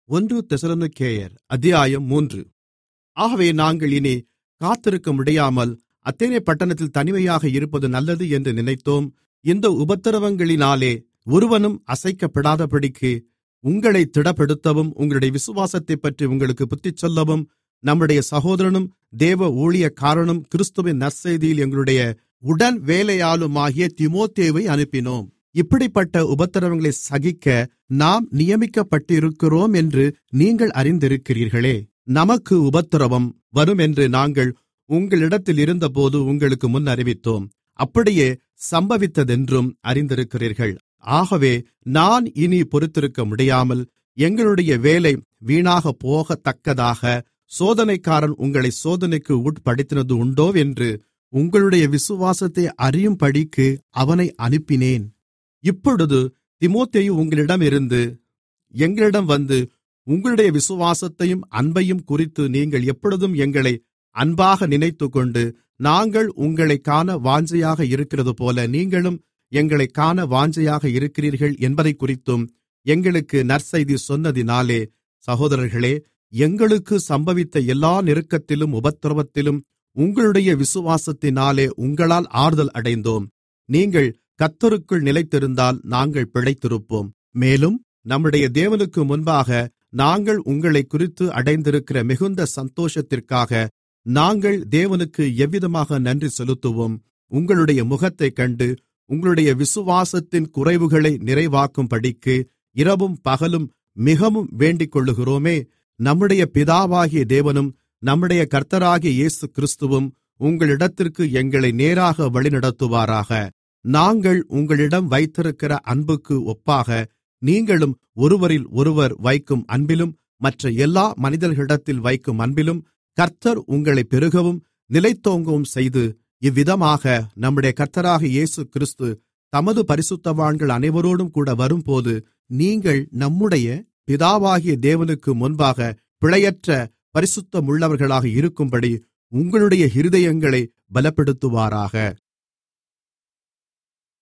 ஒன்று தெசலோனிக்கேயர் அத்தியாயம் 3. ஆகவே நாங்கள் இனி காத்திருக்க முடியாமல் அத்தேனே பட்டணத்தில் தனிமையாக இருப்பது நல்லது என்று நினைத்தோம். இந்த உபத்திரவங்களினாலே ஒருவனும் அசைக்கப்படாதபடிக்கு உங்களை திடப்படுத்தவும், உங்களுடைய விசுவாசத்தைப்பற்றி உங்களுக்கு புத்திசொல்லவும், நம்முடைய சகோதரனும் தேவ ஊழியக்காரனும் கிறிஸ்துவின் நற்செய்தியில் எங்களுடைய உடன் வேலையாளுமாகிய தீமோத்தேயுவை அனுப்பினோம். இப்படிப்பட்ட உபத்திரவங்களை சகிக்க நாம் நியமிக்கப்பட்டிருக்கிறோம் என்று நீங்கள் அறிந்திருக்கிறீர்களே. நமக்கு உபத்திரவம் வரும் என்று நாங்கள் உங்களிடத்தில் இருந்தபோது உங்களுக்கு முன் அறிவித்தோம். அப்படியே சம்பவித்ததென்றும் அறிந்திருக்கிறீர்கள். ஆகவே நான் இனி பொறுத்திருக்க முடியாமல், எங்களுடைய வேலை வீணாகப் போகத்தக்கதாக சோதனைக்காரன் உங்களை சோதனைக்கு உட்படுத்தினது உண்டோ என்று உங்களுடைய விசுவாசத்தை அறியும்படிக்கு அவனை அனுப்பினேன். இப்பொழுது தீமோத்தேயு உங்களிடமிருந்து எங்களிடம் வந்து, உங்களுடைய விசுவாசத்தையும் அன்பையும் குறித்து நீங்கள் எப்பொழுதும் எங்களை அன்பாக நினைத்துக்கொண்டு, நாங்கள் உங்களைக் காண வாஞ்சையாக இருக்கிறதுபோல நீங்களும் எங்களைக் காண வாஞ்சையாக இருக்கிறீர்கள் என்பதைக்குறித்தும் எங்களுக்கு நற்செய்தி சொன்னதினாலே, சகோதரர்களே, எங்களுக்கு சம்பவித்த எல்லா நெருக்கத்திலும் உபத்திரவத்திலும் உங்களுடைய விசுவாசத்தினாலே உங்களால் ஆறுதல் அடைந்தோம். நீங்கள் கர்த்தருக்குள் நிலைத்திருந்தால் நாங்கள் பிழைத்திருப்போம். மேலும் நம்முடைய தேவனுக்கு முன்பாக நாங்கள் உங்களைக்குறித்து அடைந்திருக்கிற மிகுந்த சந்தோஷத்திற்காக நாங்கள் தேவனுக்கு எவ்விதமாக நன்றி செலுத்துவோம். உங்களுடைய முகத்தைக் கண்டு உங்களுடைய விசுவாசத்தின் குறைவுகளை நிறைவாக்கும்படிக்கு இரவும் பகலும் மிகவும் வேண்டிக்கொள்ளுகிறோமே. நம்முடைய பிதாவாகிய தேவனும் நம்முடைய கர்த்தராகிய இயேசு கிறிஸ்துவும் உங்களிடத்திற்கு எங்களை நேராக வழிநடத்துவாராக. நாங்கள் உங்களிடம் வைத்திருக்கிற அன்புக்கு ஒப்பாக நீங்களும் ஒருவரில் ஒருவர் வைக்கும் அன்பிலும் மற்ற எல்லா மனிதர்களிடத்தில் வைக்கும் அன்பிலும் கர்த்தர் உங்களை பெருகவும் நிலைத்தோங்கவும் செய்து, இவ்விதமாக நம்முடைய கர்த்தராகிய இயேசு கிறிஸ்து தமது பரிசுத்தவான்கள் அனைவரோடும் கூட வரும்போது நீங்கள் நம்முடைய பிதாவாகிய தேவனுக்கு முன்பாக பிழையற்ற பரிசுத்தமுள்ளவர்களாக இருக்கும்படி உங்களுடைய இருதயங்களை பலப்படுத்துவாராக.